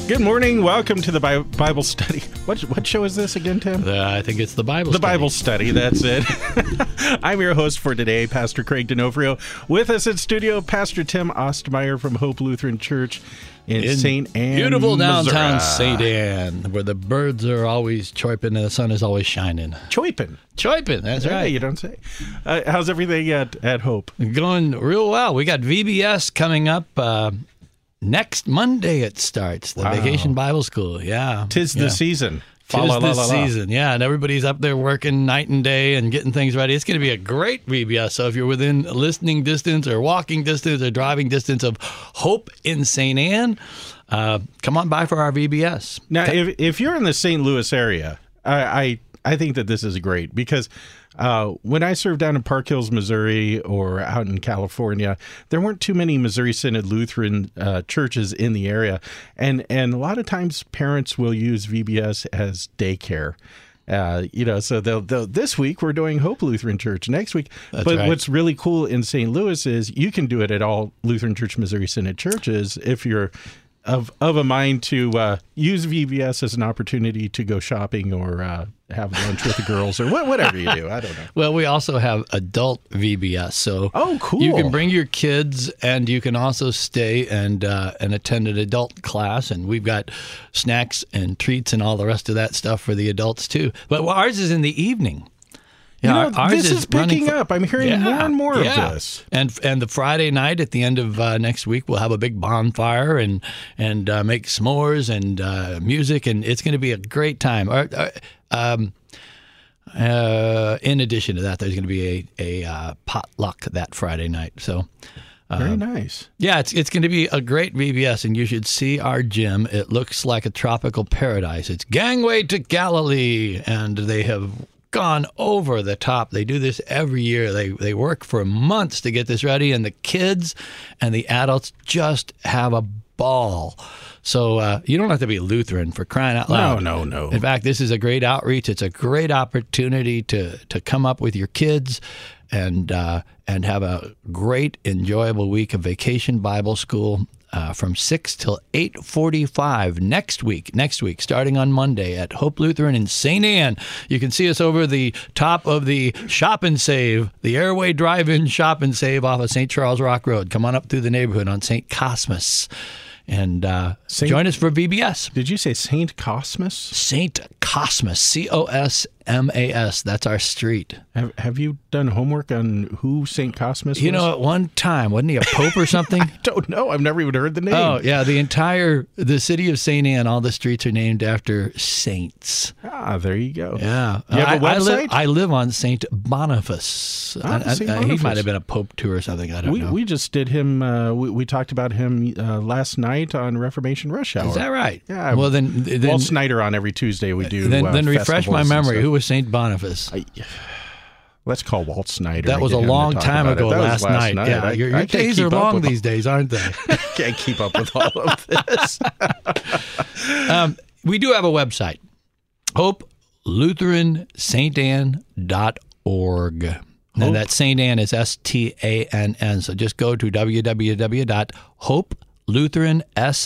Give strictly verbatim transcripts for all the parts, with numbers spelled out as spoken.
Good morning. Welcome to the Bi- Bible study. What what show is this again, Tim? Uh, I think it's the Bible The study. Bible study, that's it. I'm your host for today, Pastor Craig D'Onofrio. With us in studio, Pastor Tim Ostmeyer from Hope Lutheran Church in, in Saint Anne, beautiful downtown Missouri. Saint Anne, where the birds are always chirping and the sun is always shining. Choipin. Choipin, that's Yeah, right. you don't say. Uh, how's everything at, at Hope? Going real well. We got V B S coming up uh, next Monday. It starts the Wow. Vacation Bible School. Yeah, Tis yeah. the season. Tis Fa la la this la la. season, yeah, and everybody's up there working night and day and getting things ready. It's going to be a great V B S. So if you're within listening distance or walking distance or driving distance of Hope in Saint Anne, uh, come on by for our V B S. Now, if if you're in the Saint Louis area, I I, I think that this is great because uh, when I served down in Park Hills, Missouri, or out in California, there weren't too many Missouri Synod Lutheran uh, churches in the area, and and a lot of times parents will use V B S as daycare. Uh, you know, so they'll, they'll, this week we're doing Hope Lutheran Church. Next week, That's but right. what's really cool in Saint Louis is you can do it at all Lutheran Church Missouri Synod churches if you're of of a mind to uh, use V B S as an opportunity to go shopping or uh, have lunch with the girls or wh- whatever you do. I don't know. Well, we also have adult V B S, so Oh, cool. you can bring your kids, and you can also stay and uh, and attend an adult class, and we've got snacks and treats and all the rest of that stuff for the adults too. But ours is in the evening. You Yeah, know, ours this is running picking for- up. I'm hearing Yeah, more and more yeah. of this. And and the Friday night at the end of uh, next week, we'll have a big bonfire and and uh, make s'mores and uh, music, and it's going to be a great time. Or, uh, um, uh, in addition to that, there's going to be a a uh, potluck that Friday night. So. Very nice. Yeah, it's it's going to be a great V B S, and you should see our gym. It looks like a tropical paradise. It's Gangway to Galilee, and they have gone over the top. They do this every year. They they work for months to get this ready, and the kids and the adults just have a ball. So uh, you don't have to be Lutheran for crying out loud. No, no, no. In fact, this is a great outreach. It's a great opportunity to to come up with your kids and uh, and have a great, enjoyable week of Vacation Bible School uh, from six till eight forty-five next week. Next week, starting on Monday at Hope Lutheran in Saint Anne. You can see us over the top of the Shop and Save, the Airway Drive-In Shop and Save off of Saint Charles Rock Road. Come on up through the neighborhood on Saint Cosmas. And uh, Saint- join us for V B S. Did you say Saint Cosmas? Saint Cosmas, C O S M A S. That's our street. Have, have you done homework on who Saint Cosmas You was? know, at one time, wasn't he a pope or something? Don't know. I've never even heard the name. Oh, yeah. The entire, the city of Saint Anne, all the streets are named after saints. Ah, there you go. Yeah. You have a I, I, live, website? I live on Saint Boniface. Ah, I- Saint I- He Boniface. might have been a pope too or something. I don't We know. we just did him. Uh, we, we talked about him uh, last night on Reformation Rush Hour. Is that right? Yeah. Well, then, then, Walt Snyder on every Tuesday. We do. then, uh, then refresh my festivals and memory. stuff. Who was Saint Boniface? I, let's call Walt Snyder. That and was get a him to long talk time about ago, it. That last, was last night. Yeah, I, your, I your can't days are keep up long with these days, aren't they? all, can't keep up with all of this. Um, we do have a website, hope lutheran saint anne dot org. Now, Hope. that Saint Anne is S T A N N. So just go to w w w dot hope lutheran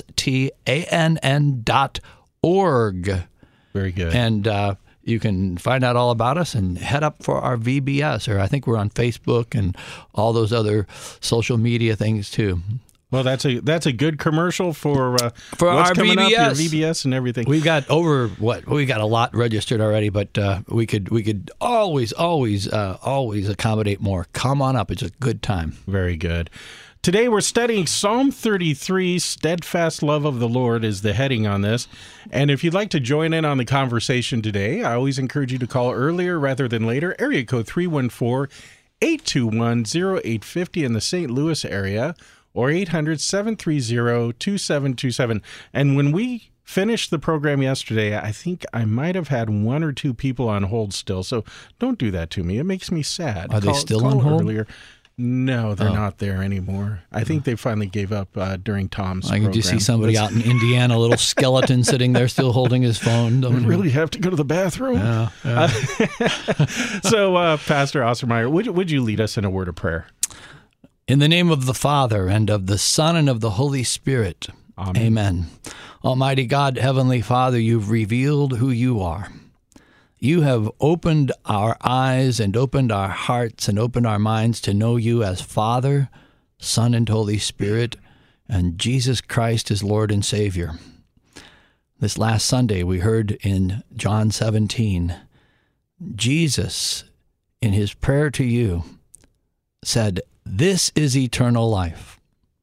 sann dot org. Very good. And uh, you can find out all about us and head up for our V B S. Or I think we're on Facebook and all those other social media things too. Well, that's a that's a good commercial for uh, For what's our coming V B S. up, your V B S and everything. We've got over what we got a lot registered already, but uh, we could we could always always uh, always accommodate more. Come on up; it's a good time. Very good. Today we're studying Psalm thirty-three. Steadfast love of the Lord is the heading on this. And if you'd like to join in on the conversation today, I always encourage you to call earlier rather than later. Area code three one four, eight two one, zero eight five zero in the Saint Louis area, or eight hundred, seven three zero, two seven two seven. And when we finished the program yesterday, I think I might have had one or two people on hold still. So don't do that to me. It makes me sad. Are they Call- still call on hold? Earlier. No, they're Oh. not there anymore. I think they finally gave up uh, during Tom's I can program. just see somebody Let's- out in Indiana, a little skeleton sitting there still holding his phone. I really have to go to the bathroom. Yeah, yeah. So, uh, Pastor Ostermeyer, would, would you lead us in a word of prayer? In the name of the Father, and of the Son, and of the Holy Spirit. Amen. Amen. Almighty God, Heavenly Father, you've revealed who you are. You have opened our eyes and opened our hearts and opened our minds to know you as Father, Son, and Holy Spirit, and Jesus Christ as Lord and Savior. This last Sunday, we heard in John seventeen, Jesus, in his prayer to you, said, "This is eternal life,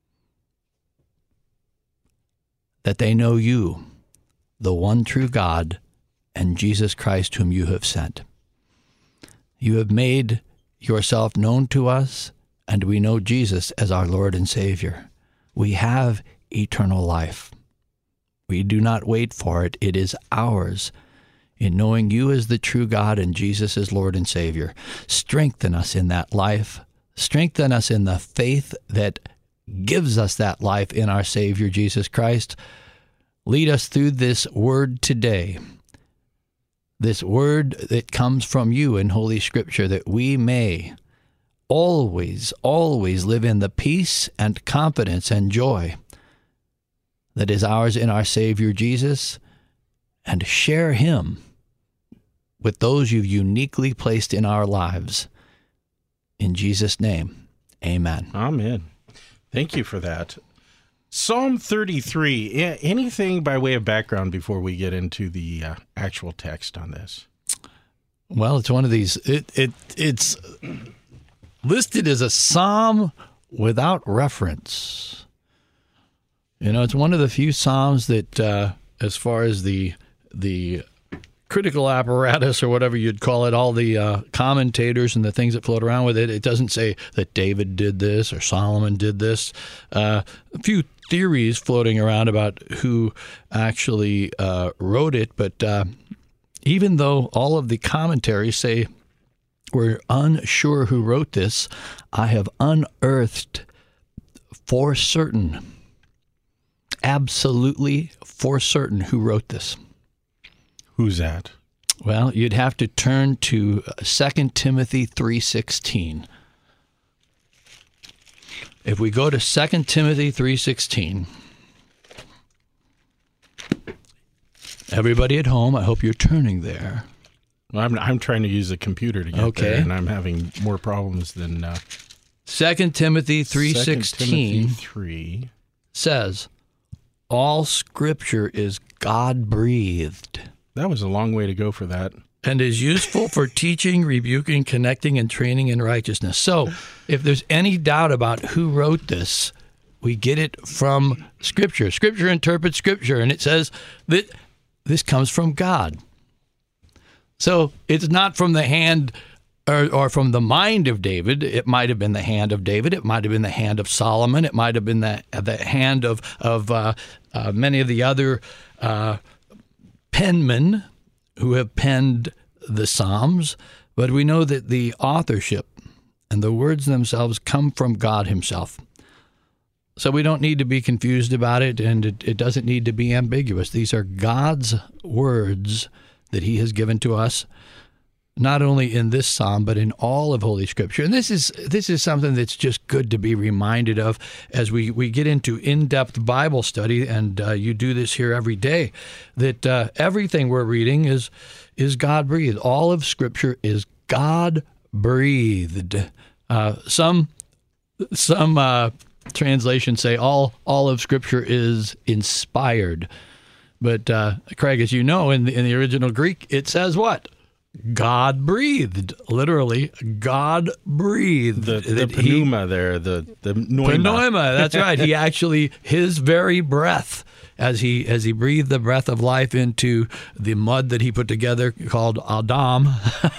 that they know you, the one true God, and Jesus Christ whom you have sent. You have made yourself known to us, and we know Jesus as our Lord and Savior. We have eternal life. We do not wait for it. It is ours in knowing you as the true God and Jesus as Lord and Savior. Strengthen us in that life. Strengthen us in the faith that gives us that life in our Savior, Jesus Christ. Lead us through this word today, this word that comes from you in Holy Scripture, that we may always, always live in the peace and confidence and joy that is ours in our Savior Jesus, and share him with those you've uniquely placed in our lives. In Jesus' name, amen. Amen. Thank you for that. Psalm thirty-three, anything by way of background before we get into the uh, actual text on this? Well, it's one of these, it, it it's listed as a psalm without reference. You know, it's one of the few psalms that, uh, as far as the the critical apparatus or whatever you'd call it, all the uh, commentators and the things that float around with it, it doesn't say that David did this or Solomon did this. Uh, a few theories floating around about who actually uh, wrote it, but uh, even though all of the commentaries say we're unsure who wrote this, I have unearthed for certain, absolutely for certain, who wrote this. Who's that? Well, you'd have to turn to Second Timothy three sixteen. If we go to Second Timothy three sixteen, everybody at home, I hope you're turning there. Well, I'm I'm trying to use a computer to get Okay. there, and I'm having more problems than uh, Second Timothy three sixteen three says, all Scripture is God-breathed That was a long way to go for that. and is useful for teaching, rebuking, connecting, and training in righteousness. So if there's any doubt about who wrote this, we get it from Scripture. Scripture interprets Scripture, and it says that this comes from God. So it's not from the hand or, or from the mind of David. It might have been the hand of David. It might have been the hand of Solomon. It might have been the, the hand of, of uh, uh, many of the other uh, penmen who have penned the Psalms. But we know that the authorship and the words themselves come from God himself. So we don't need to be confused about it, and it, it doesn't need to be ambiguous. These are God's words that he has given to us, not only in this psalm, but in all of Holy Scripture. And this is this is something that's just good to be reminded of as we, we get into in-depth Bible study, and uh, you do this here every day, that uh, everything we're reading is, is God-breathed. All of Scripture is God-breathed. Uh, some some uh, translations say all, all of Scripture is inspired. But, uh, Craig, as you know, in the, in the original Greek, it says what? God breathed, literally. God breathed. The, the pneuma he, there, the the pneuma. Pneuma, that's right. He actually, his very breath, as he as he breathed the breath of life into the mud that he put together called Adam,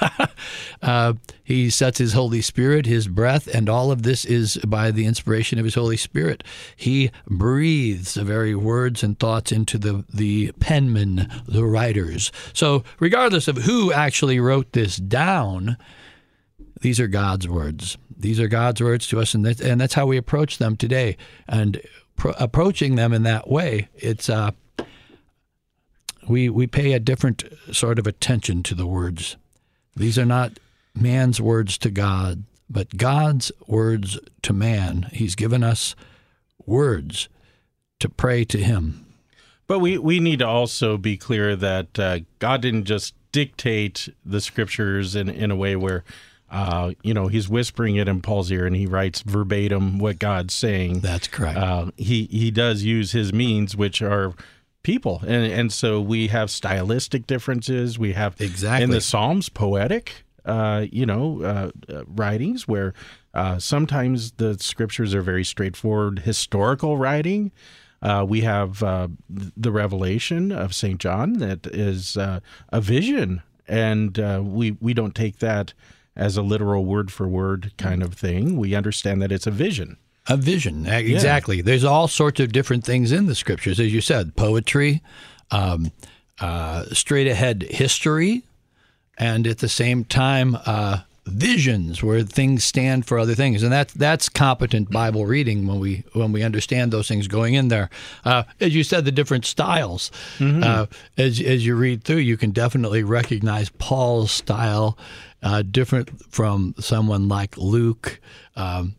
uh, he sets his Holy Spirit, his breath, and all of this is by the inspiration of his Holy Spirit. He breathes the very words and thoughts into the, the penmen, the writers. So regardless of who actually wrote this down, these are God's words. These are God's words to us, and that's, and that's how we approach them today. And pro- approaching them in that way, it's uh, we we pay a different sort of attention to the words. These are not man's words to God, but God's words to man. He's given us words to pray to him. But we, we need to also be clear that uh, God didn't just dictate the scriptures in, in a way where, uh, you know, he's whispering it in Paul's ear and he writes verbatim what God's saying. That's correct. Uh, he, he does use his means, which are people. And, and so we have stylistic differences. We have, exactly. in the Psalms, poetic, uh, you know, uh, uh, writings where uh, sometimes the scriptures are very straightforward historical writing. Uh, we have uh, the Revelation of Saint John that is uh, a vision, and uh, we, we don't take that as a literal word-for-word kind of thing. We understand that it's a vision. A vision, exactly. Yeah. There's all sorts of different things in the scriptures, as you said, poetry, um, uh, straight-ahead history, and at the same time, uh, visions where things stand for other things, and that's that's competent Bible reading when we when we understand those things going in there. Uh, as you said, the different styles. Mm-hmm. Uh, as as you read through, you can definitely recognize Paul's style, uh, different from someone like Luke. Um,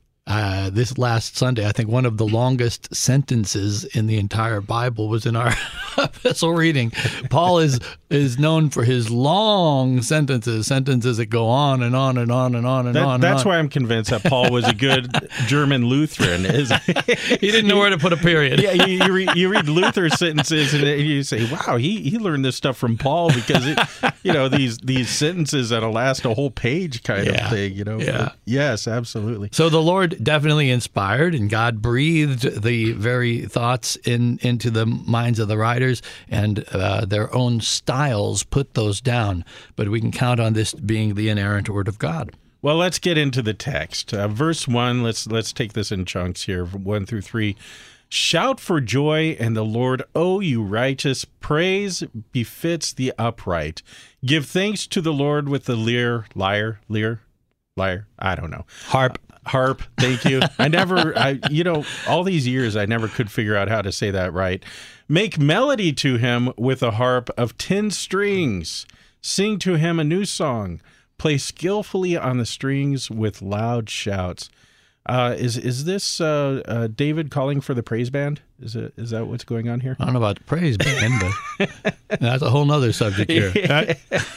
Uh, this last Sunday, I think one of the longest sentences in the entire Bible was in our epistle reading. Paul is is known for his long sentences, sentences that go on and on and on and on and that, on. That's and on. why I'm convinced that Paul was a good German Lutheran. Is he didn't know where to put a period. Yeah, you, you, read, you read Luther's sentences and you say, "Wow, he, he learned this stuff from Paul," because it, you know, these these sentences that'll last a whole page kind yeah. of thing. You know, yeah. But yes, absolutely. So the Lord definitely inspired, and God breathed the very thoughts in into the minds of the writers, and uh, their own styles put those down. But we can count on this being the inerrant Word of God. Well, let's get into the text. Uh, verse one. Let's let's take this in chunks here, one through three. Shout for joy in the Lord, O you righteous. Praise befits the upright. Give thanks to the Lord with the lyre, lyre, lyre, lyre. I don't know. Harp. Harp, thank you. I never, I you know, all these years I never could figure out how to say that right. Make melody to him with a harp of ten strings. Sing to him a new song. Play skillfully on the strings with loud shouts. Uh, is is this uh, uh, David calling for the praise band? Is it is that what's going on here? I don't know about the praise band, but that's a whole nother subject here. Right?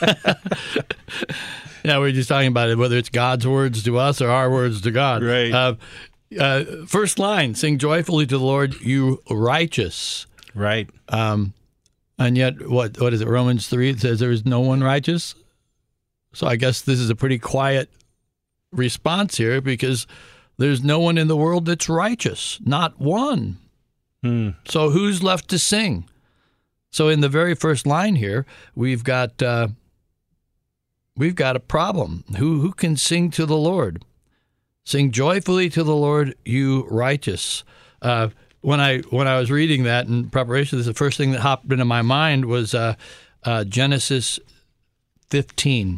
Yeah, we're just talking about it, whether it's God's words to us or our words to God. Right. Uh, uh, first line, sing joyfully to the Lord, you righteous. Right. Um, and yet, what what is it, Romans three? It says there is no one righteous. So I guess this is a pretty quiet response here, because there's no one in the world that's righteous, not one. Hmm. So who's left to sing? So in the very first line here, we've got... Uh, We've got a problem. Who who can sing to the Lord? Sing joyfully to the Lord, you righteous. Uh, when I when I was reading that in preparation, this, the first thing that hopped into my mind was uh, uh, Genesis fifteen,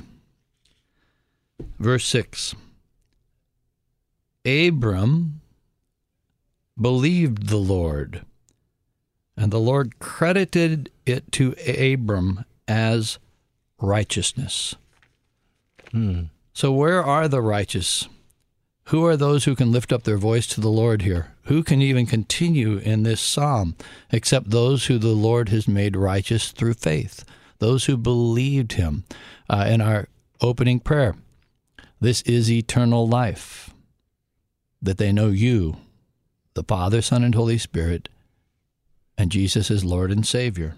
verse six. Abram believed the Lord, and the Lord credited it to Abram as righteousness. Hmm. So where are the righteous? Who are those who can lift up their voice to the Lord here? Who can even continue in this psalm except those who the Lord has made righteous through faith, those who believed him? Uh, in our opening prayer, this is eternal life, that they know you, the Father, Son, and Holy Spirit, and Jesus is Lord and Savior.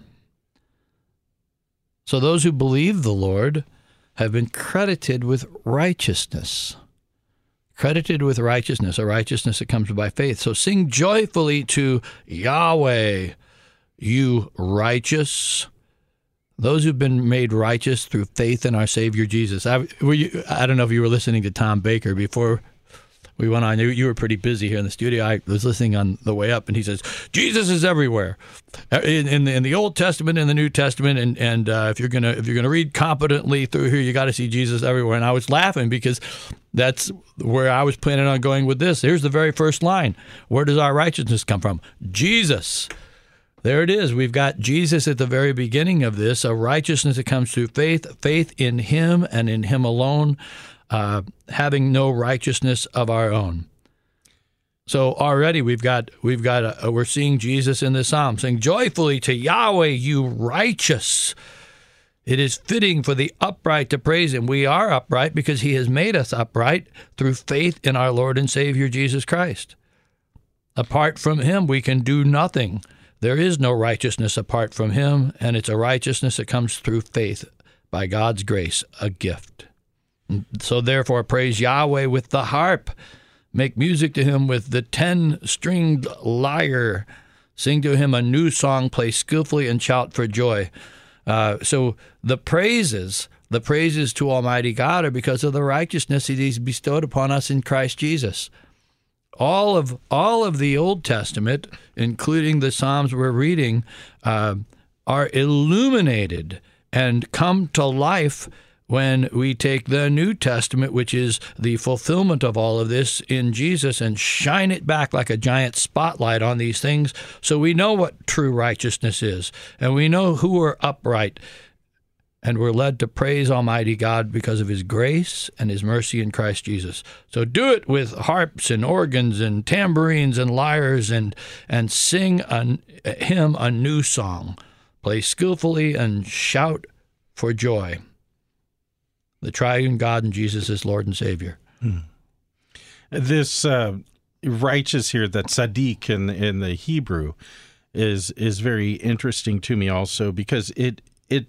So those who believe the Lord have been credited with righteousness. Credited with righteousness, a righteousness that comes by faith. So sing joyfully to Yahweh, you righteous. Those who've been made righteous through faith in our Savior Jesus. I, were you, I don't know if you were listening to Tom Baker before we went on. You, you were pretty busy here in the studio. I was listening on the way up, and he says, Jesus is everywhere, in, in, the, in the Old Testament and the New Testament, and and uh, if you're gonna if you're gonna read competently through here, you got to see Jesus everywhere. And I was laughing because that's where I was planning on going with this. Here's the very first line. Where does our righteousness come from? Jesus. There it is. We've got Jesus at the very beginning of this, a righteousness that comes through faith, faith in him and in him alone, uh, having no righteousness of our own. So already we've got we've got a, we're seeing Jesus in this psalm saying, "Joyfully to Yahweh, you righteous. It is fitting for the upright to praise him." We are upright because he has made us upright through faith in our Lord and Savior Jesus Christ. Apart from him, we can do nothing. There is no righteousness apart from him, and it's a righteousness that comes through faith by God's grace, a gift. So therefore, praise Yahweh with the harp. Make music to him with the ten-stringed lyre. Sing to him a new song, play skillfully, and shout for joy. Uh, so the praises, the praises to Almighty God are because of the righteousness that he's bestowed upon us in Christ Jesus. All of all of the Old Testament, including the Psalms we're reading, uh, are illuminated and come to life when we take the New Testament, which is the fulfillment of all of this in Jesus, and shine it back like a giant spotlight on these things so we know what true righteousness is, and we know who are upright, and we're led to praise Almighty God because of his grace and his mercy in Christ Jesus. So do it with harps and organs and tambourines and lyres, and, and sing a, him a new song. Play skillfully and shout for joy. The triune God and Jesus is Lord and Savior. Hmm. This uh, righteous here, that tzaddik in in the Hebrew, is is very interesting to me also because it it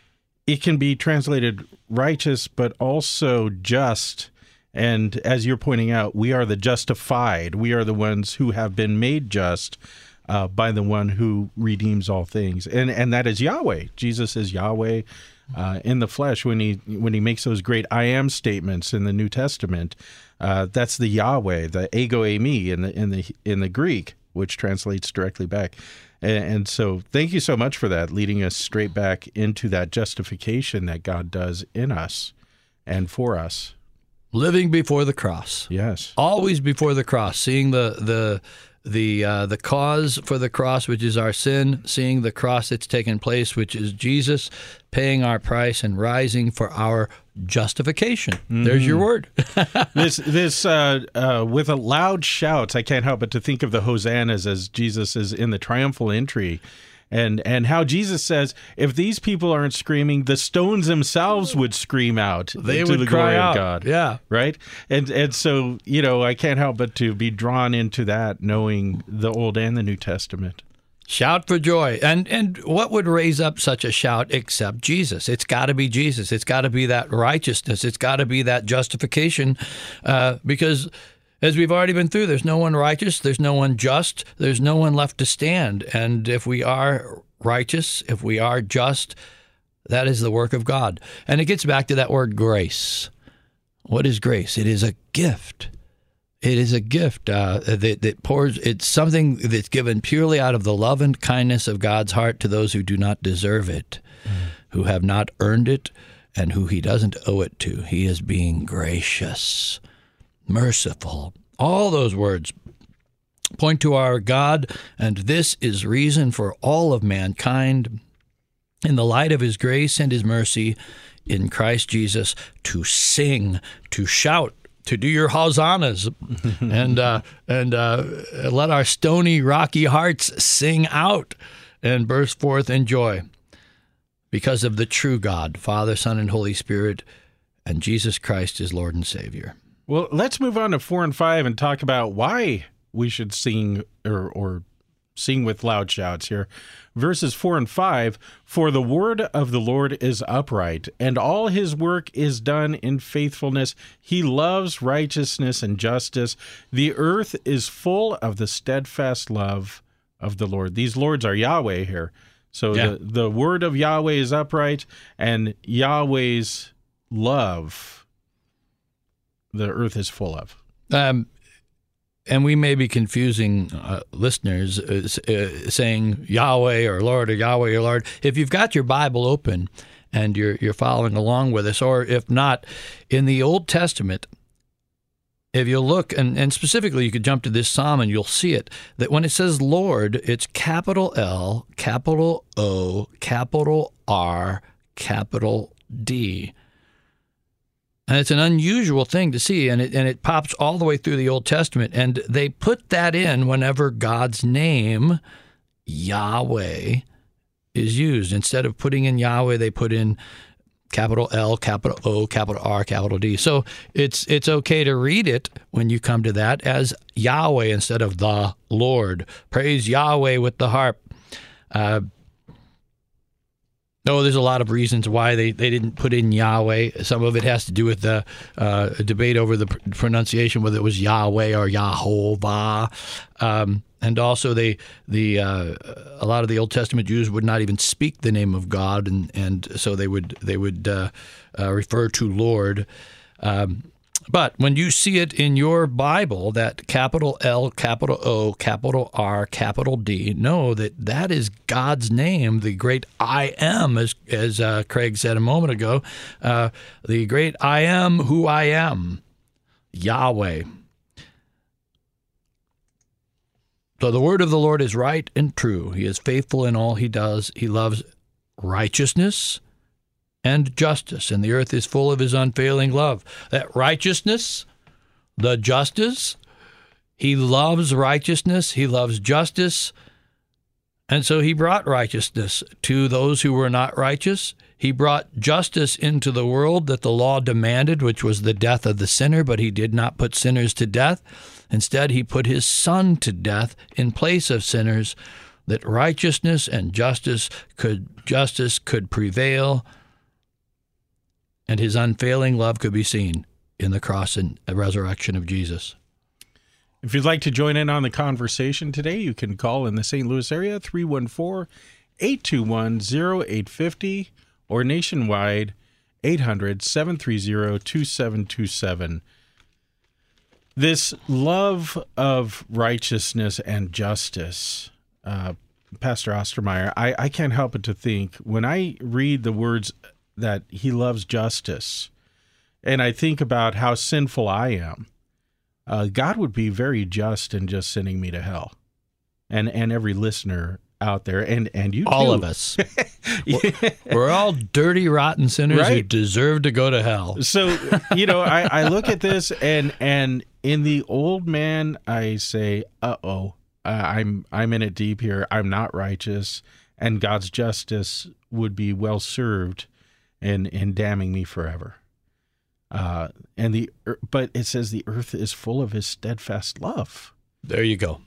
it can be translated righteous, but also just. And as you're pointing out, we are the justified. We are the ones who have been made just uh, by the one who redeems all things, and and that is Yahweh. Jesus is Yahweh. Uh, in the flesh, when he when he makes those great I am statements in the New Testament, uh, that's the Yahweh, the ego eimi in the in the in the Greek, which translates directly back. And, and so, thank you so much for that, leading us straight back into that justification that God does in us and for us. Living before the cross, yes, always before the cross, seeing the the. The uh, the cause for the cross, which is our sin, seeing the cross that's taken place, which is Jesus paying our price and rising for our justification. Mm-hmm. There's your word. this this uh, uh, with a loud shouts, I can't help but to think of the hosannas as Jesus is in the triumphal entry. And and how Jesus says, if these people aren't screaming, the stones themselves would scream out they to would the cry glory out. of God. Yeah. Right? And and so, you know, I can't help but to be drawn into that, knowing the Old and the New Testament. Shout for joy. And and what would raise up such a shout except Jesus? It's got to be Jesus. It's got to be that righteousness. It's got to be that justification, uh, because as we've already been through, there's no one righteous, there's no one just, there's no one left to stand. And if we are righteous, if we are just, that is the work of God. And it gets back to that word grace. What is grace? It is a gift. It is a gift uh, that, that pours, it's something that's given purely out of the love and kindness of God's heart to those who do not deserve it, mm. who have not earned it, and who he doesn't owe it to. He is being gracious, merciful. All those words point to our God, and this is reason for all of mankind, in the light of his grace and his mercy in Christ Jesus, to sing, to shout, to do your hosannas, and uh, and uh, let our stony, rocky hearts sing out and burst forth in joy because of the true God, Father, Son, and Holy Spirit, and Jesus Christ is Lord and Savior. Well, let's move on to four and five and talk about why we should sing or, or sing with loud shouts here. Verses four and five, for the word of the Lord is upright, and all his work is done in faithfulness. He loves righteousness and justice. The earth is full of the steadfast love of the Lord. These lords are Yahweh here. So yeah. the, the word of Yahweh is upright, and Yahweh's love the earth is full of. Um, and we may be confusing uh, listeners uh, uh, saying Yahweh or Lord or Yahweh or Lord. If you've got your Bible open and you're you're following along with us, or if not, in the Old Testament, if you look, and, and specifically you could jump to this psalm and you'll see it, that when it says Lord, it's capital L, capital O, capital R, capital D. And it's an unusual thing to see, and it and it pops all the way through the Old Testament. And they put that in whenever God's name, Yahweh, is used. Instead of putting in Yahweh, they put in capital L, capital O, capital R, capital D. So it's it's okay to read it when you come to that as Yahweh instead of the Lord. Praise Yahweh with the harp. Uh, No, there's a lot of reasons why they, they didn't put in Yahweh. Some of it has to do with the uh, debate over the pr- pronunciation, whether it was Yahweh or Yahovah. Um, and also, they the uh, a lot of the Old Testament Jews would not even speak the name of God, and, and so they would they would uh, uh, refer to Lord. Um, But when you see it in your Bible, that capital L, capital O, capital R, capital D, know that that is God's name, the great I am, as as uh, Craig said a moment ago, uh, the great I am who I am, Yahweh. So the word of the Lord is right and true. He is faithful in all he does. He loves righteousness and justice, and the earth is full of his unfailing love. That righteousness, the justice, he loves righteousness, he loves justice, and so he brought righteousness to those who were not righteous. He brought justice into the world that the law demanded, which was the death of the sinner, but he did not put sinners to death. Instead, he put his Son to death in place of sinners, that righteousness and justice could justice could prevail, and his unfailing love could be seen in the cross and resurrection of Jesus. If you'd like to join in on the conversation today, you can call in the Saint Louis area, three one four, eight two one, zero eight five zero, or nationwide, eight hundred, seven three zero, two seven two seven. This love of righteousness and justice, uh, Pastor Ostermeyer, I, I can't help but to think, when I read the words that he loves justice, and I think about how sinful I am, uh, God would be very just in just sending me to hell. And and every listener out there, and, and you all too. of us. we're, we're all dirty, rotten sinners Right? who deserve to go to hell. So, you know, I, I look at this, and and in the old man, I say, uh-oh, uh, I'm I'm in it deep here. I'm not righteous, and God's justice would be well served in, in damning me forever. Uh, and the But it says the earth is full of his steadfast love. There you go.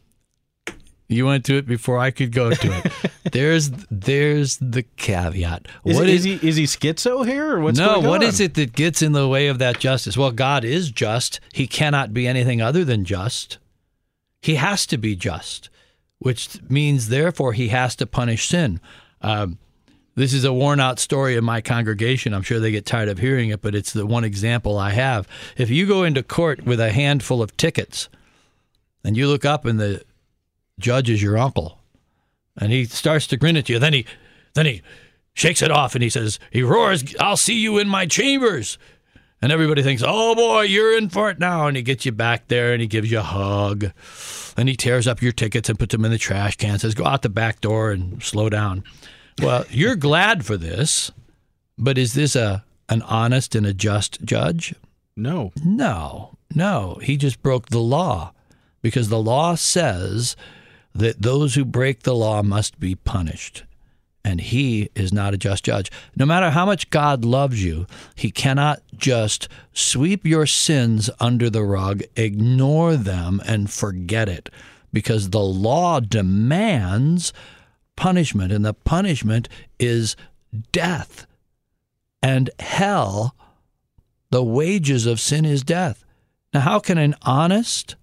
You went to it before I could go to it. there's there's the caveat. Is, What it, is, is he is he schizo here, or what's no, going on? what is it that gets in the way of that justice? Well, God is just. He cannot be anything other than just. He has to be just, which means, therefore, he has to punish sin. Um, this is a worn-out story in my congregation. I'm sure they get tired of hearing it, but it's the one example I have. If you go into court with a handful of tickets, and you look up and the judge is your uncle, and he starts to grin at you, then he then he shakes it off and he says, he roars, "I'll see you in my chambers." And everybody thinks, "Oh boy, you're in for it now." And he gets you back there and he gives you a hug, and he tears up your tickets and puts them in the trash can, says, "Go out the back door and slow down." Well, you're glad for this, but is this a an honest and a just judge? No. No, no. He just broke the law, because the law says that those who break the law must be punished. And he is not a just judge. No matter how much God loves you, he cannot just sweep your sins under the rug, ignore them, and forget it, because the law demands punishment, and the punishment is death. And hell, the wages of sin is death. Now, how can an honest,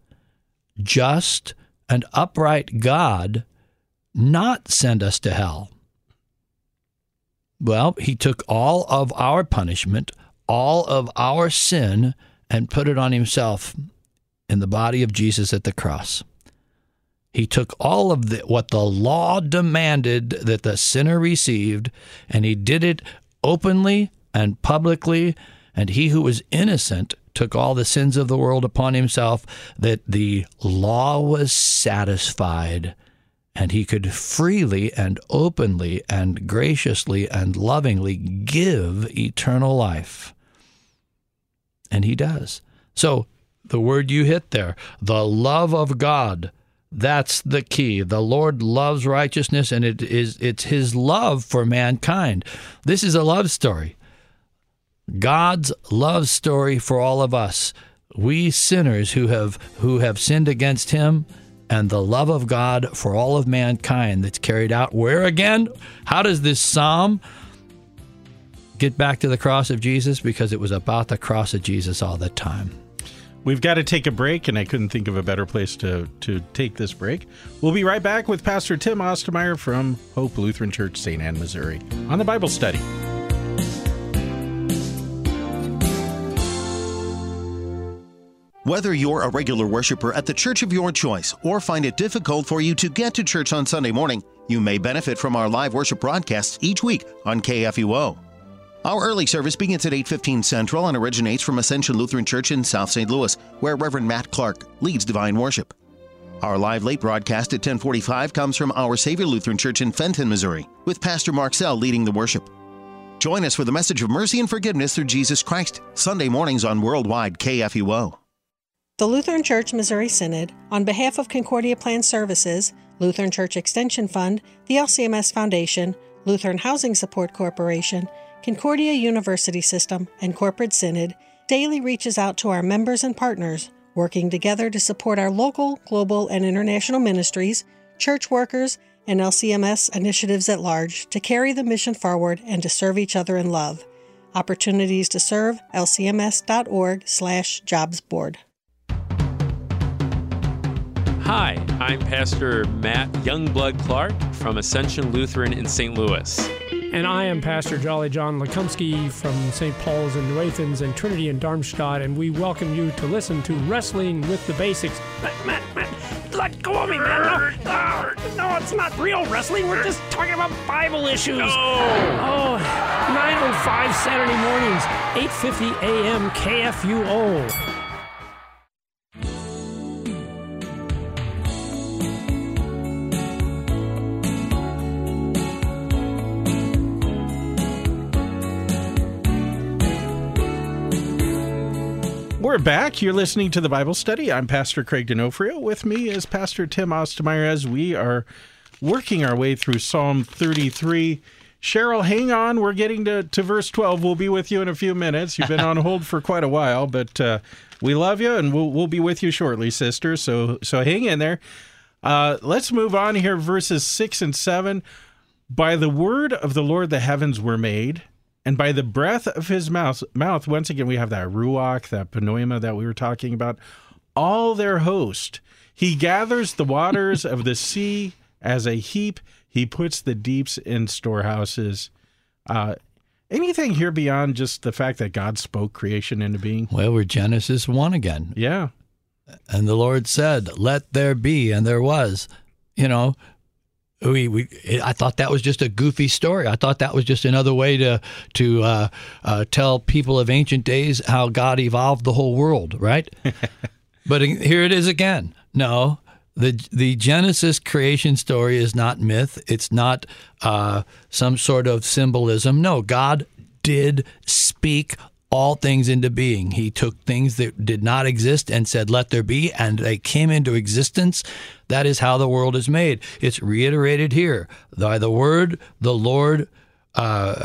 just, and upright God not send us to hell? Well, he took all of our punishment, all of our sin, and put it on himself in the body of Jesus at the cross. He took all of the, what the law demanded that the sinner received, and he did it openly and publicly, and he who was innocent took all the sins of the world upon himself, that the law was satisfied, and he could freely and openly and graciously and lovingly give eternal life. And he does. So the word you hit there, the love of God, that's the key. The Lord loves righteousness, and it is it's his love for mankind. This is a love story. God's love story for all of us. We sinners who have who have sinned against him, and the love of God for all of mankind that's carried out. Where again? How does this psalm get back to the cross of Jesus? Because it was about the cross of Jesus all the time. We've got to take a break, and I couldn't think of a better place to, to take this break. We'll be right back with Pastor Tim Ostermeyer from Hope Lutheran Church, Saint Anne, Missouri, on the Bible Study. Whether you're a regular worshiper at the church of your choice or find it difficult for you to get to church on Sunday morning, you may benefit from our live worship broadcasts each week on K F U O. Our early service begins at eight fifteen Central and originates from Ascension Lutheran Church in South Saint Louis, where Reverend Matt Clark leads divine worship. Our live late broadcast at ten forty-five comes from Our Savior Lutheran Church in Fenton, Missouri, with Pastor Mark Sell leading the worship. Join us for the message of mercy and forgiveness through Jesus Christ, Sunday mornings on Worldwide K F U O. The Lutheran Church Missouri Synod, on behalf of Concordia Plan Services, Lutheran Church Extension Fund, the L C M S Foundation, Lutheran Housing Support Corporation, Concordia University System, and Corporate Synod, daily reaches out to our members and partners, working together to support our local, global, and international ministries, church workers, and L C M S initiatives at large to carry the mission forward and to serve each other in love. Opportunities to serve, L C M S dot org slash jobs board. Hi, I'm Pastor Matt Youngblood Clark from Ascension Lutheran in Saint Louis. And I am Pastor Jolly John Lekumsky from Saint Paul's in New Athens and Trinity in Darmstadt, and we welcome you to listen to Wrestling with the Basics. Matt, Matt, Matt, let go of me, man. No, no, no, it's not real wrestling. We're just talking about Bible issues. No. Oh, nine oh five Saturday mornings, eight fifty a.m. K F U O. We're back. You're listening to the Bible Study. I'm Pastor Craig D'Onofrio. With me is Pastor Tim Ostermeyer as we are working our way through Psalm thirty-three. Cheryl, hang on. We're getting to, to verse twelve. We'll be with you in a few minutes. You've been on hold for quite a while, but uh, we love you, and we'll we'll be with you shortly, sister. So so hang in there. Uh, let's move on here. Verses six and seven. By the word of the Lord the heavens were made, and by the breath of his mouth, mouth, once again, we have that ruach, that pneuma that we were talking about, all their host. He gathers the waters of the sea as a heap. He puts the deeps in storehouses. Uh, anything here beyond just the fact that God spoke creation into being? Well, we're Genesis one again. Yeah. And the Lord said, let there be, and there was. You know, We, we, I thought that was just a goofy story. I thought that was just another way to to uh, uh, tell people of ancient days how God evolved the whole world, right? But here it is again. No, the the Genesis creation story is not myth. It's not uh, some sort of symbolism. No, God did speak all things into being. He took things that did not exist and said, let there be, and they came into existence. That is how the world is made. It's reiterated here. By the word, the Lord, uh,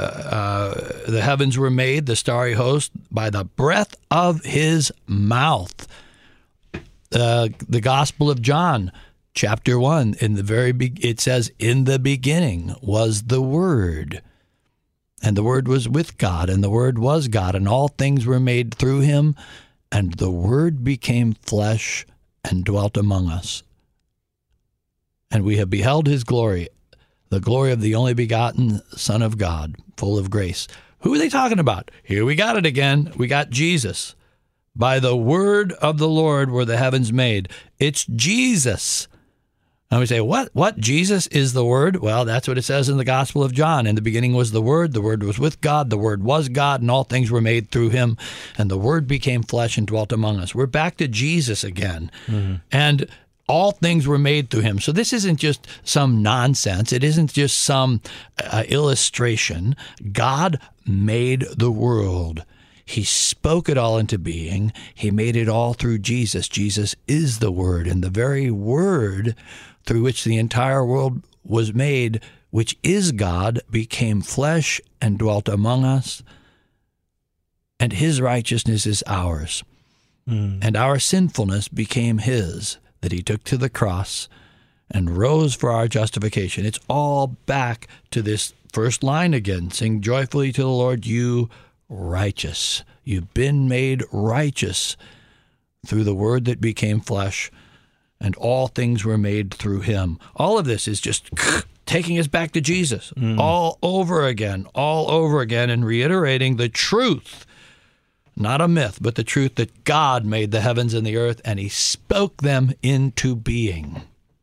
uh, the heavens were made, the starry host, by the breath of his mouth. Uh, the Gospel of John, chapter one, in the very be- it says, in the beginning was the Word. And the Word was with God, and the Word was God, and all things were made through him, and the Word became flesh and dwelt among us. And we have beheld his glory, the glory of the only begotten Son of God, full of grace. Who are they talking about? Here we got it again. We got Jesus. By the word of the Lord were the heavens made. It's Jesus. And we say, what? What? Jesus is the Word? Well, that's what it says in the Gospel of John. In the beginning was the Word. The Word was with God. The Word was God, and all things were made through him. And the Word became flesh and dwelt among us. We're back to Jesus again. Mm-hmm. And all things were made through him. So this isn't just some nonsense. It isn't just some uh, illustration. God made the world. He spoke it all into being. He made it all through Jesus. Jesus is the Word, and the very Word through which the entire world was made, which is God, became flesh and dwelt among us, and his righteousness is ours. Mm. And our sinfulness became his, that he took to the cross and rose for our justification. It's all back to this first line again. Sing joyfully to the Lord, you righteous. You've been made righteous through the Word that became flesh, and all things were made through him. All of this is just taking us back to Jesus, mm. all over again, all over again, and reiterating the truth, not a myth, but the truth that God made the heavens and the earth, and he spoke them into being.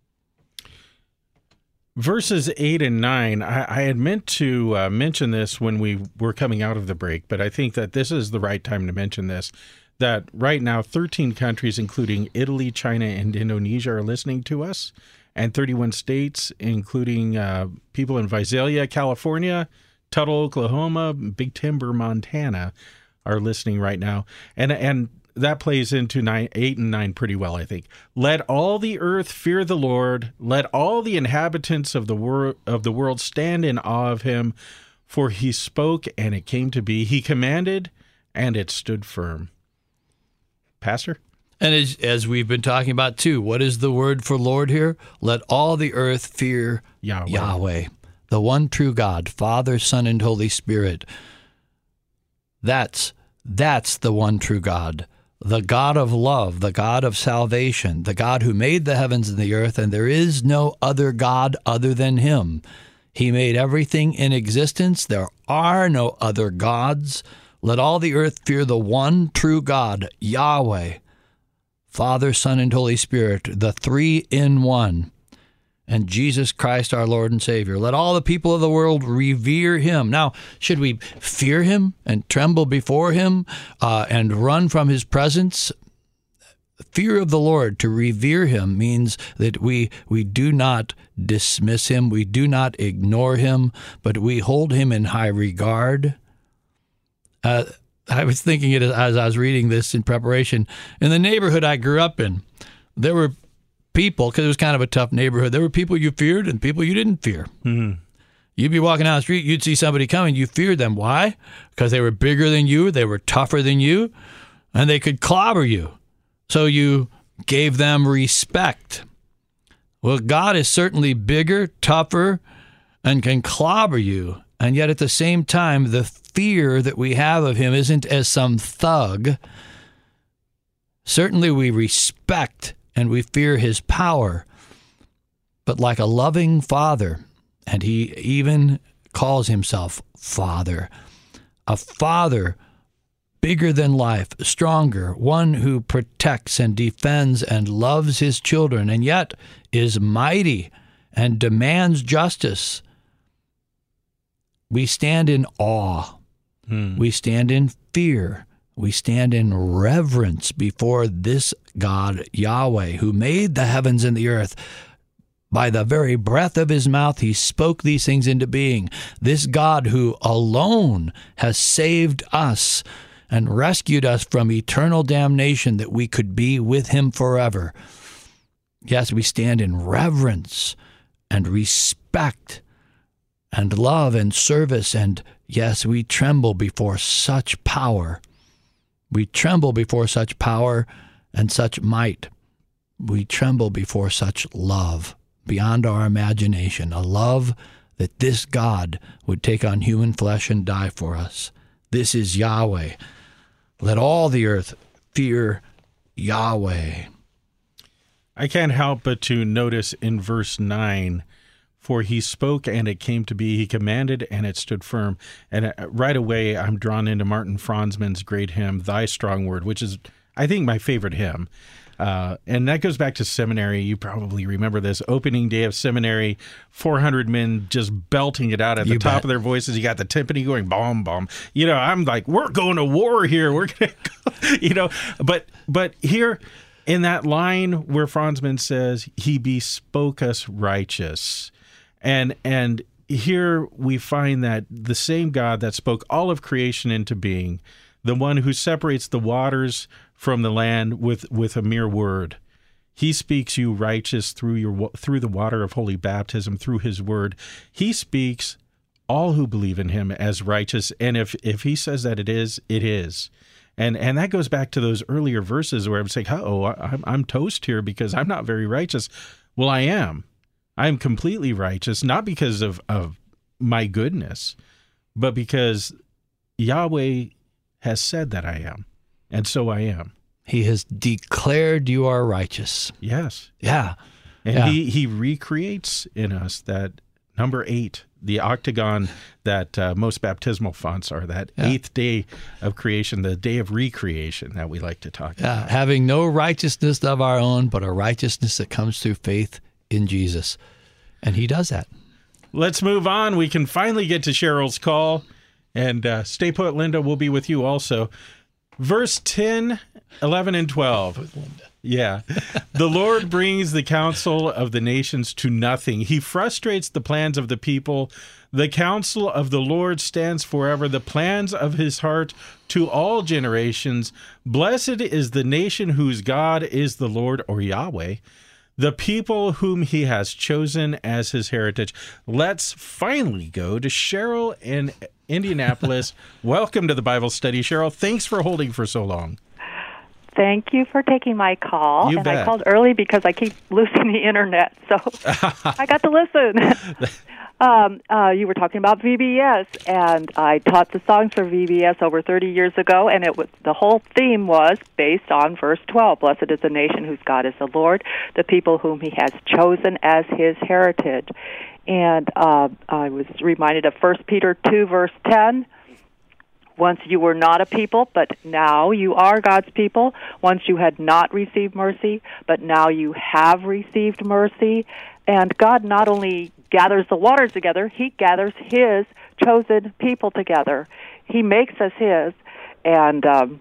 Verses eight and nine, I, I had meant to uh, mention this when we were coming out of the break, but I think that this is the right time to mention this, that right now thirteen countries, including Italy, China, and Indonesia, are listening to us, and thirty-one states, including uh, people in Visalia, California, Tuttle, Oklahoma, Big Timber, Montana, are listening right now. And and that plays into nine, eight and nine pretty well, I think. Let all the earth fear the Lord. Let all the inhabitants of the wor- of the world stand in awe of him. For he spoke, and it came to be. He commanded, and it stood firm. Pastor? And as, as we've been talking about, too, what is the word for Lord here? Let all the earth fear Yahweh, Yahweh, the one true God, Father, Son, and Holy Spirit. That's, that's the one true God, the God of love, the God of salvation, the God who made the heavens and the earth, and there is no other God other than him. He made everything in existence. There are no other gods. Let all the earth fear the one true God, Yahweh, Father, Son, and Holy Spirit, the three in one, and Jesus Christ, our Lord and Savior. Let all the people of the world revere him. Now, should we fear him and tremble before him uh, and run from his presence? Fear of the Lord, to revere him, means that we, we do not dismiss him, we do not ignore him, but we hold him in high regard. Uh, I was thinking it as I was reading this in preparation. In the neighborhood I grew up in, there were people, because it was kind of a tough neighborhood, there were people you feared and people you didn't fear. Mm-hmm. You'd be walking down the street, you'd see somebody coming, you feared them. Why? Because they were bigger than you, they were tougher than you, and they could clobber you. So you gave them respect. Well, God is certainly bigger, tougher, and can clobber you. And yet at the same time, the fear that we have of him isn't as some thug. Certainly we respect and we fear his power, but like a loving father, and he even calls himself Father, a father bigger than life, stronger, one who protects and defends and loves his children, and yet is mighty and demands justice. We stand in awe. Hmm. We stand in fear. We stand in reverence before this God, Yahweh, who made the heavens and the earth. By the very breath of his mouth, he spoke these things into being. This God who alone has saved us and rescued us from eternal damnation, that we could be with him forever. Yes, we stand in reverence and respect and love and service, and yes, we tremble before such power. We tremble before such power and such might. We tremble before such love beyond our imagination, a love that this God would take on human flesh and die for us. This is Yahweh. Let all the earth fear Yahweh. I can't help but to notice in verse nine, for he spoke and it came to be, he commanded and it stood firm. And right away I'm drawn into Martin Franzman's great hymn, Thy Strong Word, which is, I think, my favorite hymn. Uh, and that goes back to seminary. You probably remember this. Opening day of seminary, four hundred men just belting it out at the you top bet. of their voices. You got the timpani going, bomb, bomb. You know, I'm like, we're going to war here. We're going to go, you know. But, but here in that line where Franzman says, he bespoke us righteous. And and here we find that the same God that spoke all of creation into being, the one who separates the waters from the land with, with a mere word. He speaks you righteous through your through the water of holy baptism, through his word. He speaks all who believe in him as righteous, and if if he says that it is, it is. And and that goes back to those earlier verses where I'm saying, oh, I'm, I'm toast here because I'm not very righteous. Well, I am. I am completely righteous, not because of, of my goodness, but because Yahweh has said that I am, and so I am. He has declared you are righteous. Yes. Yeah. And yeah. he, he recreates in us that number eight, the octagon that uh, most baptismal fonts are, that yeah. eighth day of creation, the day of recreation that we like to talk yeah. about. Having no righteousness of our own, but a righteousness that comes through faith in Jesus. And he does that. Let's move on. We can finally get to Cheryl's call. And uh, stay put, Linda. We'll be with you also. Verse ten, eleven, and twelve. Yeah. The Lord brings the counsel of the nations to nothing. He frustrates the plans of the people. The counsel of the Lord stands forever, the plans of his heart to all generations. Blessed is the nation whose God is the Lord, or Yahweh, the people whom he has chosen as his heritage. Let's finally go to Cheryl in Indianapolis. Welcome to the Bible study, Cheryl. Thanks for holding for so long. Thank you for taking my call. You and bet. I called early because I keep losing the internet, so I got to listen. um, uh, you were talking about V B S, and I taught the songs for V B S over thirty years ago, and it was the whole theme was based on verse twelve. Blessed is the nation whose God is the Lord, the people whom he has chosen as his heritage. And uh, I was reminded of First Peter two, verse ten. Once you were not a people, but now you are God's people. Once you had not received mercy, but now you have received mercy. And God not only gathers the waters together, he gathers his chosen people together. He makes us his. And, um,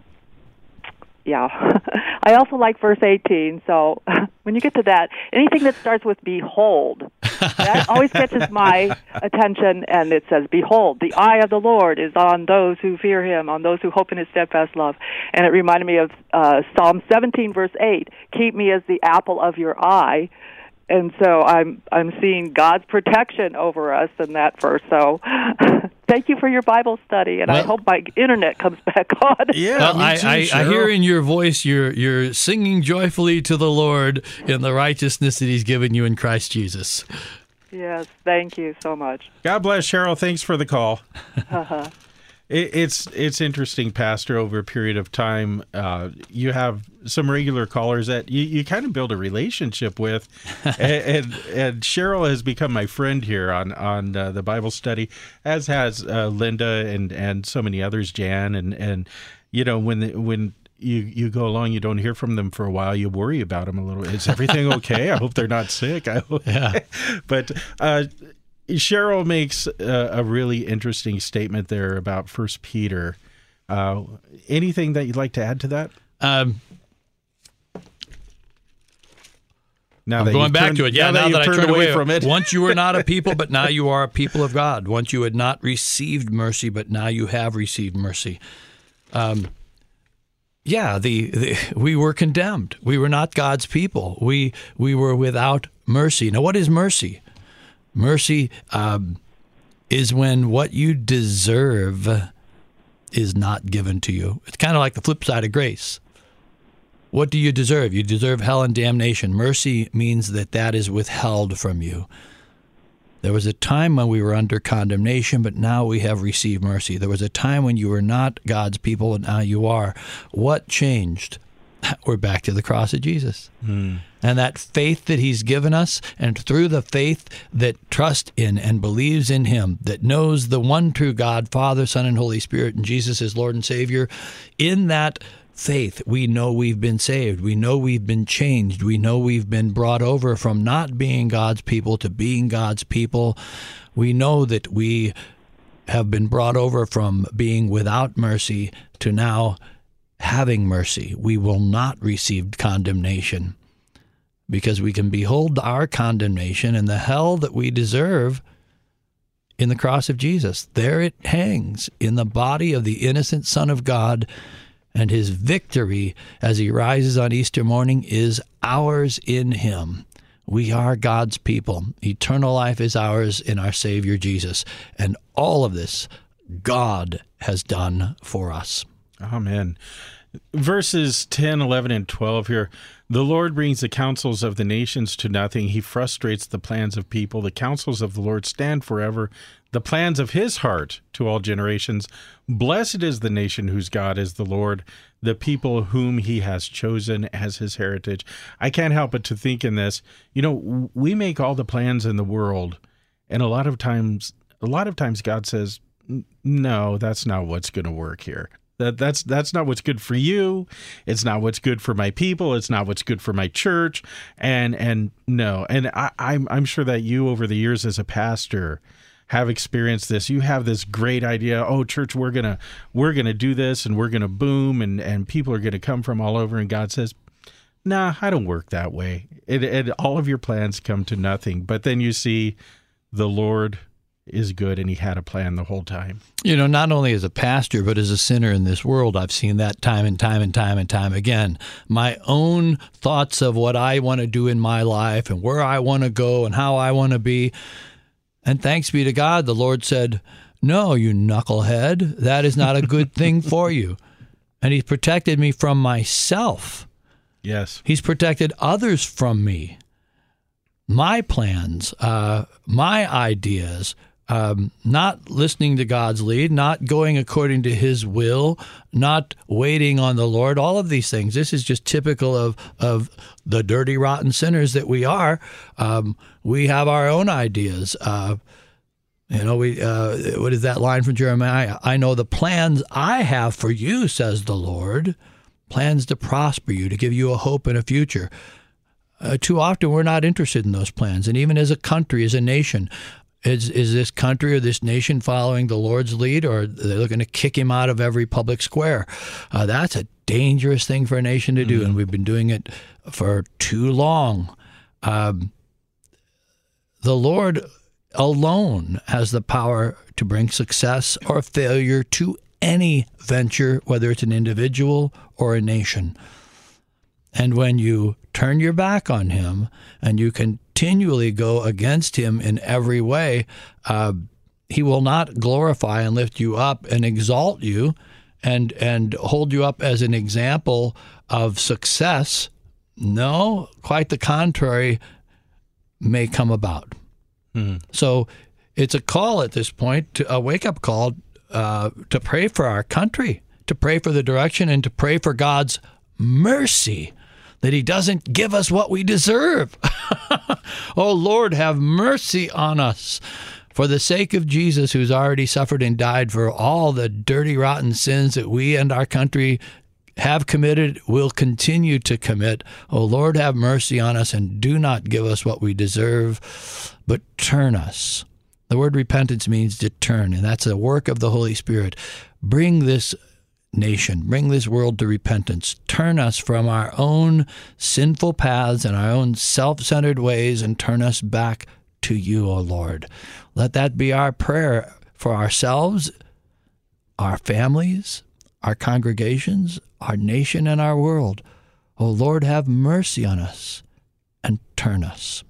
yeah. I also like verse eighteen. So when you get to that, anything that starts with behold, that always catches my attention, and it says, behold, the eye of the Lord is on those who fear him, on those who hope in his steadfast love. And it reminded me of uh, Psalm seventeen, verse eight, keep me as the apple of your eye. And so I'm I'm seeing God's protection over us in that verse. So thank you for your Bible study, and well, I hope my internet comes back on. Yeah, well, me I, too, I, I hear in your voice you're you're singing joyfully to the Lord in the righteousness that he's given you in Christ Jesus. Yes, thank you so much. God bless, Cheryl. Thanks for the call. Uh-huh. It, it's it's interesting, Pastor, over a period of time, uh, you have some regular callers that you, you kind of build a relationship with, and, and, and Cheryl has become my friend here on, on uh, the Bible study, as has uh, Linda and, and so many others, Jan, and, and you know, when the, when you, you go along, you don't hear from them for a while, you worry about them a little. Is everything okay? I hope they're not sick. I hope. Yeah. But uh Cheryl makes a, a really interesting statement there about First Peter. Uh, anything that you'd like to add to that? Um, now I'm that going you've back turned, to it. Yeah, now, now that, that I turned turned away away from it. Once you were not a people, but now you are a people of God. Once you had not received mercy, but now you have received mercy. Um, yeah, the, the we were condemned. We were not God's people. We we were without mercy. Now, what is mercy? Mercy um, is when what you deserve is not given to you. It's kind of like the flip side of grace. What do you deserve? You deserve hell and damnation. Mercy means that that is withheld from you. There was a time when we were under condemnation, but now we have received mercy. There was a time when you were not God's people, and now you are. What changed? We're back to the cross of Jesus. Mm. And that faith that he's given us, and through the faith that trusts in and believes in him, that knows the one true God, Father, Son, and Holy Spirit, and Jesus is Lord and Savior, in that faith, we know we've been saved. We know we've been changed. We know we've been brought over from not being God's people to being God's people. We know that we have been brought over from being without mercy to now having mercy. We will not receive condemnation because we can behold our condemnation, and the hell that we deserve in the cross of Jesus. There it hangs in the body of the innocent Son of God, and his victory as he rises on Easter morning is ours in him. We are God's people. Eternal life is ours in our Savior Jesus. And all of this God has done for us. Amen. Verses ten, eleven, and twelve here. The Lord brings the counsels of the nations to nothing. He frustrates the plans of people. The counsels of the Lord stand forever, the plans of his heart to all generations. Blessed is the nation whose God is the Lord, the people whom he has chosen as his heritage. I can't help but to think in this, you know, we make all the plans in the world, and a lot of times, a lot of times God says, no, that's not what's going to work here. That that's that's not what's good for you. It's not what's good for my people. It's not what's good for my church. And and no. And I, I'm I'm sure that you over the years as a pastor have experienced this. You have this great idea. Oh, church, we're gonna we're gonna do this, and we're gonna boom, and and people are gonna come from all over. And God says, nah, I don't work that way. It, it all of your plans come to nothing. But then you see the Lord is good, and he had a plan the whole time. You know, not only as a pastor, but as a sinner in this world, I've seen that time and time and time and time again. My own thoughts of what I want to do in my life and where I want to go and how I want to be. And thanks be to God, the Lord said, no, you knucklehead, that is not a good thing for you. And he's protected me from myself. Yes. He's protected others from me. My plans, uh, my ideas, Um, not listening to God's lead, not going according to his will, not waiting on the Lord, all of these things. This is just typical of, of the dirty, rotten sinners that we are. Um, we have our own ideas. Uh, you know, we uh, what is that line from Jeremiah? I know the plans I have for you, says the Lord, plans to prosper you, to give you a hope and a future. Uh, too often we're not interested in those plans. And even as a country, as a nation, Is is this country or this nation following the Lord's lead, or are they looking to kick him out of every public square? Uh, that's a dangerous thing for a nation to do, mm-hmm. and we've been doing it for too long. Um, the Lord alone has the power to bring success or failure to any venture, whether it's an individual or a nation. And when you turn your back on him and you continually go against him in every way, uh, he will not glorify and lift you up and exalt you and and hold you up as an example of success. No, quite the contrary may come about. Mm-hmm. So it's a call at this point, to, a wake-up call uh, to pray for our country, to pray for the direction, and to pray for God's mercy, that he doesn't give us what we deserve. Oh, Lord, have mercy on us. For the sake of Jesus, who's already suffered and died for all the dirty, rotten sins that we and our country have committed, will continue to commit. Oh, Lord, have mercy on us, and do not give us what we deserve, but turn us. The word repentance means to turn, and that's a work of the Holy Spirit. Bring this nation, bring this world to repentance. Turn us from our own sinful paths and our own self-centered ways, and turn us back to you, O Lord. Let that be our prayer for ourselves, our families, our congregations, our nation, and our world. O Lord, have mercy on us and turn us.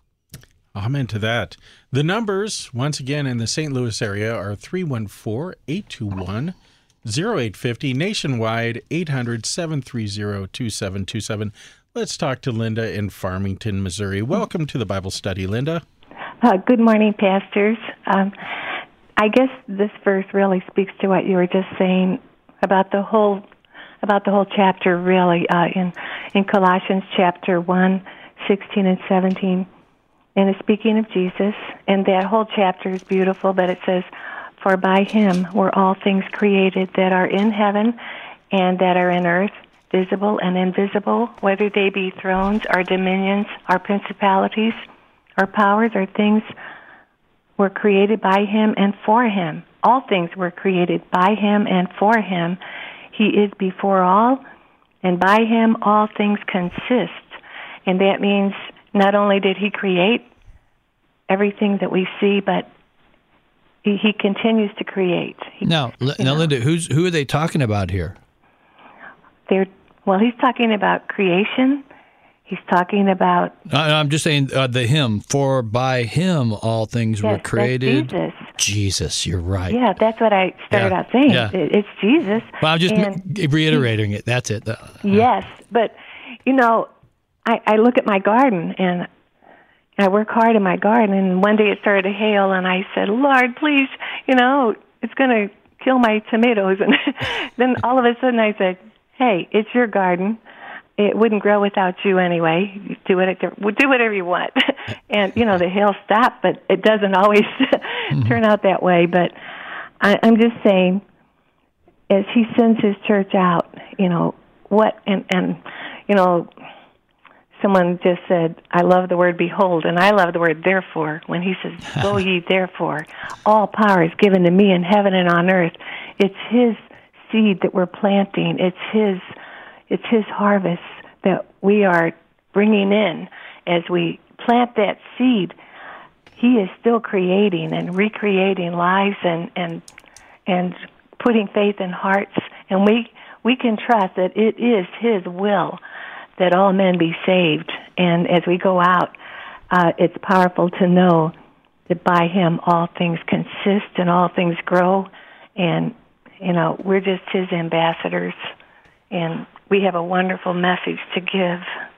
Amen to that. The numbers, once again, in the Saint Louis area are three one four, eight two one, zero eight five zero, nationwide eight hundred, seven three zero, two seven two seven. Let's talk to Linda in Farmington, Missouri. Welcome to the Bible study, Linda. Uh, good morning, pastors. Um, I guess this verse really speaks to what you were just saying about the whole about the whole chapter. Really, uh, in in Colossians chapter one, sixteen and seventeen, and it's speaking of Jesus. And that whole chapter is beautiful. But it says, "For by him were all things created that are in heaven and that are in earth, visible and invisible, whether they be thrones or dominions or principalities or powers or things, were created by him and for him." All things were created by him and for him. He is before all, and by him all things consist. And that means not only did he create everything that we see, but he, he continues to create. He, now, now, know. Linda, who's who are they talking about here? They're well. He's talking about creation. He's talking about. I, I'm just saying uh, the hymn. For by him all things yes, were created. That's Jesus. Jesus, you're right. Yeah, that's what I started Yeah, out saying. yeah. It, it's Jesus. Well, I'm just and m- reiterating it. That's it. Uh, yes, but you know, I, I look at my garden and I work hard in my garden. And one day it started to hail, and I said, "Lord, please, you know, it's going to kill my tomatoes." And then all of a sudden I said, "Hey, it's your garden. It wouldn't grow without you anyway. You do it. Do whatever you want." And you know, the hail stopped, but it doesn't always mm-hmm. turn out that way. But I, I'm just saying, as He sends His church out, you know what, and and you know, someone just said, "I love the word behold," and I love the word therefore. When He says, "Go ye therefore, all power is given to me in heaven and on earth," it's His seed that we're planting. It's His. It's His harvest that we are bringing in. As we plant that seed, He is still creating and recreating lives and and and putting faith in hearts. And we we can trust that it is His will that all men be saved. And as we go out, uh, it's powerful to know that by Him all things consist and all things grow. And, you know, we're just His ambassadors. And we have a wonderful message to give,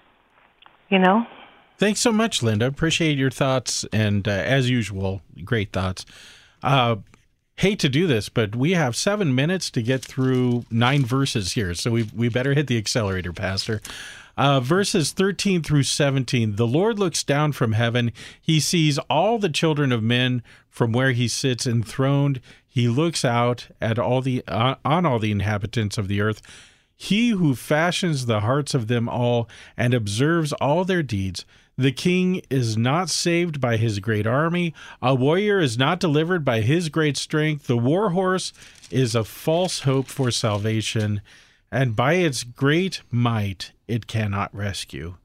you know? Thanks so much, Linda. Appreciate your thoughts, and uh, as usual, great thoughts. Uh, hate to do this, but we have seven minutes to get through nine verses here, so we we better hit the accelerator, Pastor. Uh, verses thirteen through seventeen, the Lord looks down from heaven. He sees all the children of men from where He sits enthroned. He looks out at all the uh, on all the inhabitants of the earth. He who fashions the hearts of them all and observes all their deeds. The king is not saved by his great army. A warrior is not delivered by his great strength. The war horse is a false hope for salvation, and by its great might it cannot rescue.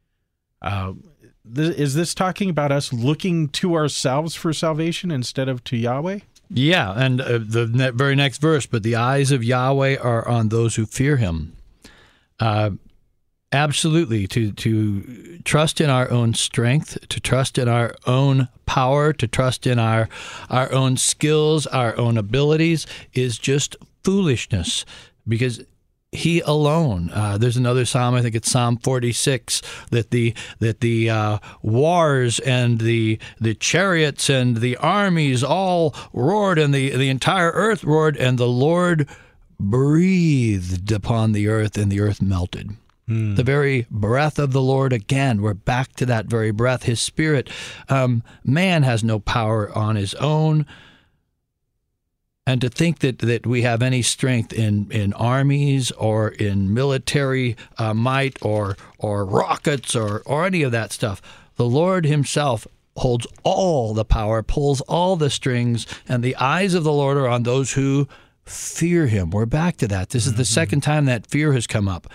Uh, th- is this talking about us looking to ourselves for salvation instead of to Yahweh? Yeah, and uh, the ne- very next verse, but the eyes of Yahweh are on those who fear Him. Uh, absolutely, to to trust in our own strength, to trust in our own power, to trust in our our own skills, our own abilities is just foolishness, because He alone. Uh, there's another psalm, I think it's Psalm forty-six, that the that the uh, wars and the the chariots and the armies all roared, and the the entire earth roared, and the Lord breathed upon the earth, and the earth melted. Mm. The very breath of the Lord, again, we're back to that very breath, His Spirit. Um, man has no power on his own. And to think that, that we have any strength in, in armies or in military uh, might or or rockets or, or any of that stuff, the Lord Himself holds all the power, pulls all the strings, and the eyes of the Lord are on those who fear Him. We're back to that. This is the mm-hmm. second time that fear has come up.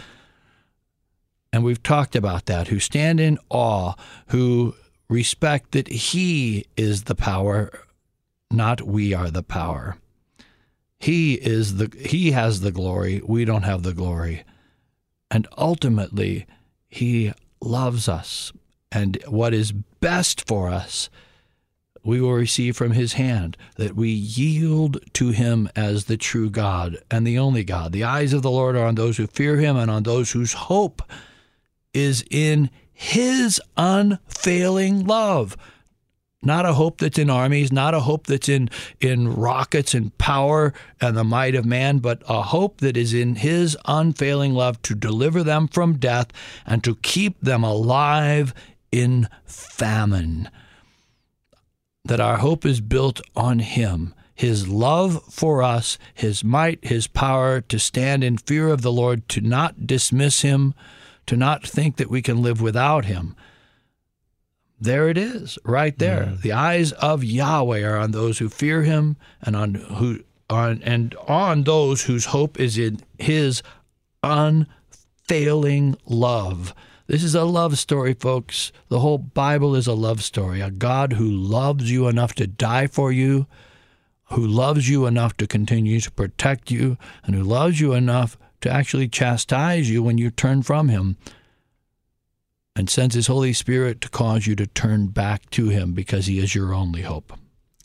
And we've talked about that, who stand in awe, who respect that He is the power, not we are the power. He is the He has the glory. We don't have the glory. And ultimately, He loves us. And what is best for us, we will receive from His hand, that we yield to Him as the true God and the only God. The eyes of the Lord are on those who fear Him and on those whose hope is in His unfailing love. Not a hope that's in armies, not a hope that's in, in rockets and power and the might of man, but a hope that is in His unfailing love to deliver them from death and to keep them alive in famine. That our hope is built on Him, His love for us, His might, His power to stand in fear of the Lord, to not dismiss Him, to not think that we can live without Him. There it is, right there. Mm. The eyes of Yahweh are on those who fear Him, and on who on and on those whose hope is in His unfailing love. This is a love story, folks. The whole Bible is a love story. A God who loves you enough to die for you, who loves you enough to continue to protect you, and who loves you enough to actually chastise you when you turn from him, and sends his Holy Spirit to cause you to turn back to him because he is your only hope.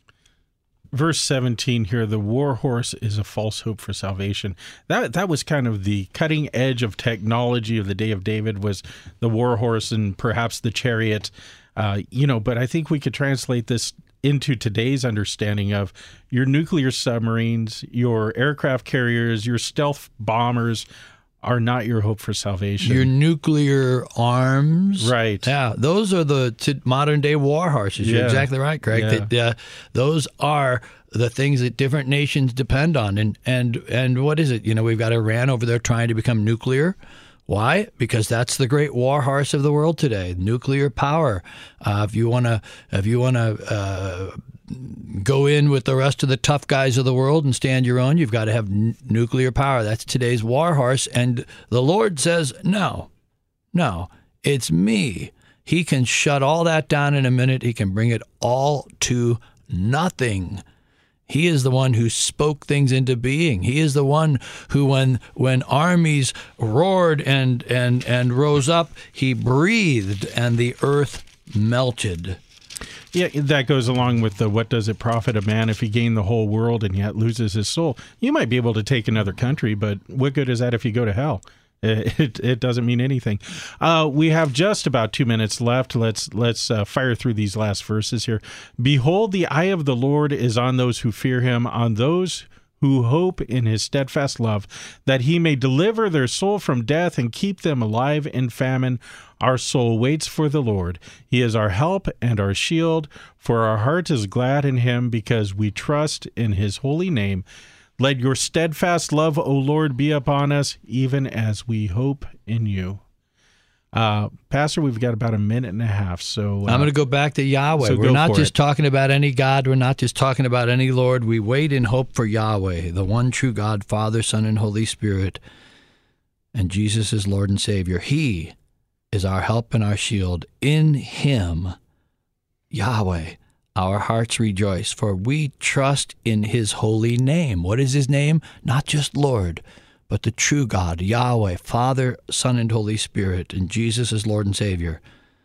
Verse seventeen here, the war horse is a false hope for salvation. That that was kind of the cutting edge of technology of the day of David, was the war horse and perhaps the chariot. Uh, you know, but I think we could translate this into today's understanding of your nuclear submarines, your aircraft carriers, your stealth bombers are not your hope for salvation. Your nuclear arms. Right. Yeah, those are the t- modern-day war horses. You're Yeah. exactly right, Greg. Yeah. That, uh, those are the things that different nations depend on. And, and, and what is it? You know, we've got Iran over there trying to become nuclear. Why? Because that's the great war horse of the world today, nuclear power. Uh, if you want to if you want to uh, go in with the rest of the tough guys of the world and stand your own, you've got to have n- nuclear power. That's today's war horse. And the Lord says, no, no, it's me. He can shut all that down in a minute. He can bring it all to nothing. He is the one who spoke things into being. He is the one who, when when armies roared and and and rose up, he breathed and the earth melted. Yeah, that goes along with the what does it profit a man if he gain the whole world and yet loses his soul? You might be able to take another country, but what good is that if you go to hell? It it doesn't mean anything. Uh, we have just about two minutes left. Let's let's uh, fire through these last verses here. Behold, the eye of the Lord is on those who fear him, on those who hope in his steadfast love, that he may deliver their soul from death and keep them alive in famine. Our soul waits for the Lord. He is our help and our shield, for our heart is glad in him, because we trust in his holy name. Let your steadfast love, O Lord, be upon us, even as we hope in you. Uh, Pastor, we've got about a minute and a half, so... Uh, I'm going to go back to Yahweh. so We're go not for just it. talking about any God. We're not just talking about any Lord. We wait in hope for Yahweh, the one true God, Father, Son, and Holy Spirit. And Jesus is Lord and Savior. He is our help and our shield. In him, Yahweh, our hearts rejoice, for we trust in his holy name. What is his name? Not just Lord, but the true God, Yahweh, Father, Son, and Holy Spirit, and Jesus is Lord and Savior.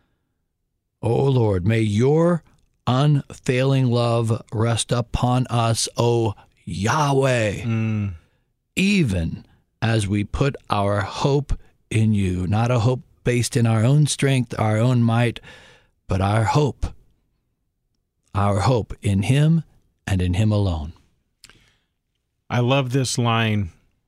O Lord, may your unfailing love rest upon us, O Yahweh, mm, even as we put our hope in you, not a hope based in our own strength, our own might, but our hope Our hope in him and in him alone. I love this line.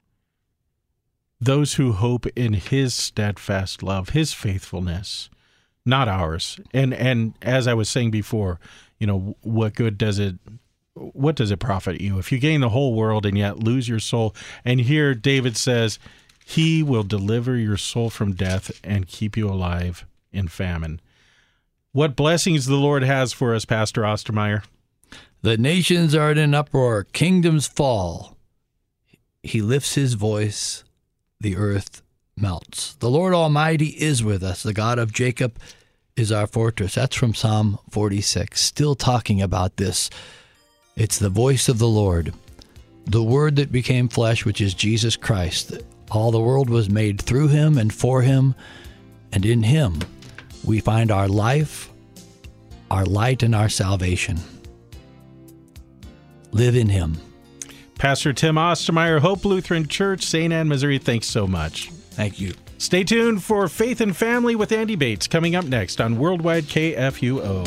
Those who hope in his steadfast love, his faithfulness, not ours. And and as I was saying before, you know, what good does it what does it profit you if you gain the whole world and yet lose your soul? And here David says, he will deliver your soul from death and keep you alive in famine. What blessings the Lord has for us, Pastor Ostermeyer. The nations are in an uproar. Kingdoms fall. He lifts his voice. The earth melts. The Lord Almighty is with us. The God of Jacob is our fortress. That's from Psalm forty-six. Still talking about this. It's the voice of the Lord. The Word that became flesh, which is Jesus Christ. All the world was made through him and for him, and in him we find our life, our light, and our salvation. Live in him. Pastor Tim Ostermeyer, Hope Lutheran Church, Saint Anne, Missouri, thanks so much. Thank you. Stay tuned for Faith and Family with Andy Bates coming up next on Worldwide K F U O.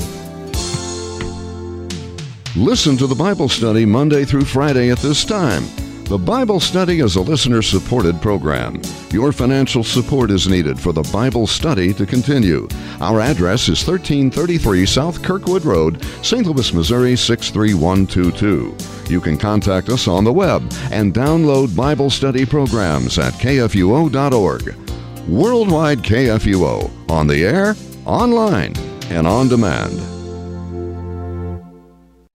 Listen to the Bible study Monday through Friday at this time. The Bible study is a listener-supported program. Your financial support is needed for the Bible study to continue. Our address is thirteen thirty-three South Kirkwood Road, Saint Louis, Missouri six three one two two. You can contact us on the web and download Bible study programs at K F U O dot org. Worldwide K F U O, on the air, online, and on demand.